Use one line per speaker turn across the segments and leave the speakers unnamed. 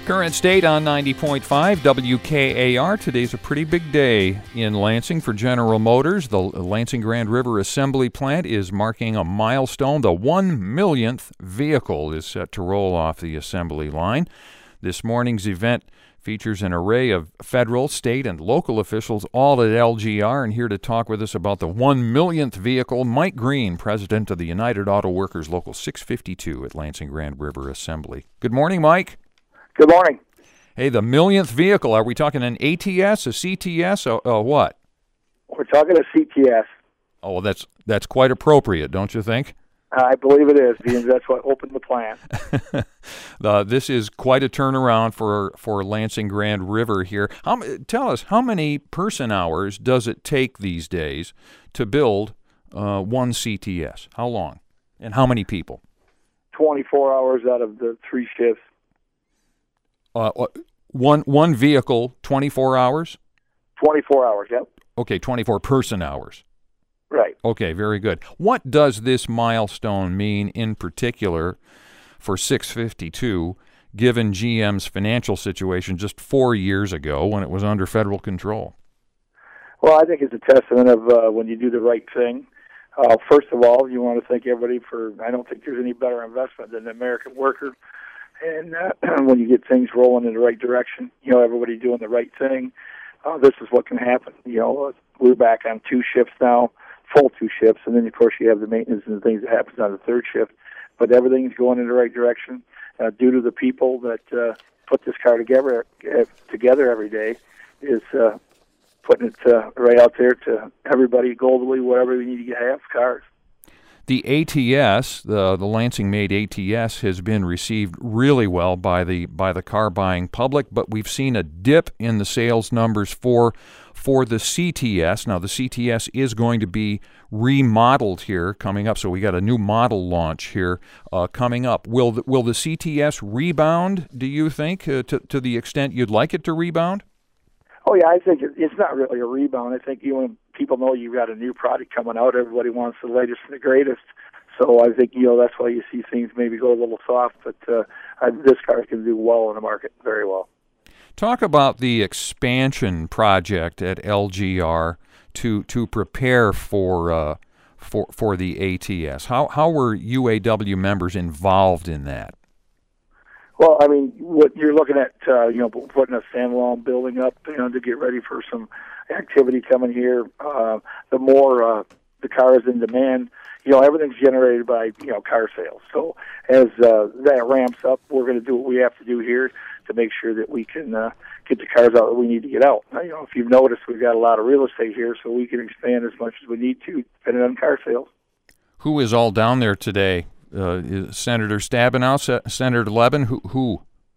Current state on 90.5 WKAR. Today's a pretty big day in Lansing for General Motors. The Lansing Grand River Assembly Plant is marking a milestone. The 1 millionth vehicle is set to roll off the assembly line. This morning's event features an array of federal, state, and local officials all at LGR. And here to talk with us about the 1 millionth vehicle, Mike Green, president of the United Auto Workers Local 652 at Lansing Grand River Assembly. Good morning, Mike.
Good morning.
Hey, the millionth vehicle, are we talking an ATS, a CTS, or what?
We're talking a CTS.
Oh, well, that's quite appropriate, don't you think?
I believe it is, because that's what opened the plant.
This is quite a turnaround for Lansing Grand River here. Tell us, how many person hours does it take these days to build one CTS? How long? And how many people? 24
hours out of the 3 shifts.
One vehicle, 24 hours?
24 hours, yep.
Okay, 24 person hours.
Right.
Okay, very good. What does this milestone mean in particular for 652, given GM's financial situation just 4 years ago when it was under federal control?
Well, I think it's a testament of when you do the right thing. First of all, you want to thank everybody I don't think there's any better investment than the American worker. And when you get things rolling in the right direction, everybody doing the right thing, this is what can happen. We're back on 2 shifts now, full 2 shifts, and then, of course, you have the maintenance and things that happens on the 3rd shift. But everything's going in the right direction due to the people that put this car together every day is putting it right out there to everybody globally, whatever we need to have cars.
The ATS, the Lansing-made ATS, has been received really well by the car-buying public, but we've seen a dip in the sales numbers for the CTS. Now, the CTS is going to be remodeled here coming up, so we got a new model launch here coming up. Will the CTS rebound, do you think, to the extent you'd like it to rebound?
Oh, yeah, I think it's not really a rebound. I think when people know you've got a new product coming out, everybody wants the latest and the greatest. So I think, that's why you see things maybe go a little soft, but this car can do well in the market, very well.
Talk about the expansion project at LGR to prepare for the ATS. How were UAW members involved in that?
Well, I mean, what you're looking at, putting a standalone building up, to get ready for some activity coming here. The more the car is in demand, everything's generated by, car sales. So as that ramps up, we're going to do what we have to do here to make sure that we can get the cars out that we need to get out. Now, if you've noticed, we've got a lot of real estate here, so we can expand as much as we need to, depending on car sales.
Who is all down there today? Is Senator Stabenow, Senator Levin, who?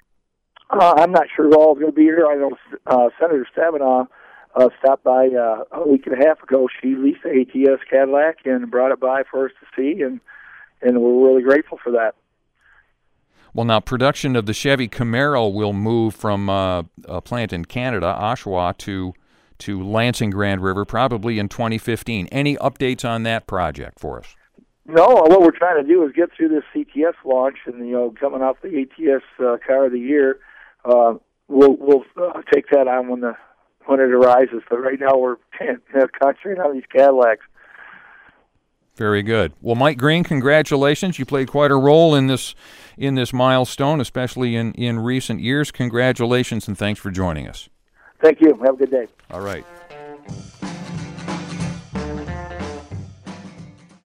I'm not sure who all is going to be here. I know Senator Stabenow stopped by a week and a half ago. She leased the ATS Cadillac and brought it by for us to see, and we're really grateful for that.
Well, now production of the Chevy Camaro will move from a plant in Canada, Oshawa, to Lansing Grand River, probably in 2015. Any updates on that project for us?
No, what we're trying to do is get through this CTS launch, and coming off the ATS Car of the Year, we'll take that on when it arises. But right now we're concentrating on these Cadillacs.
Very good. Well, Mike Green, congratulations. You played quite a role in this milestone, especially in recent years. Congratulations, and thanks for joining us.
Thank you. Have a good day.
All right.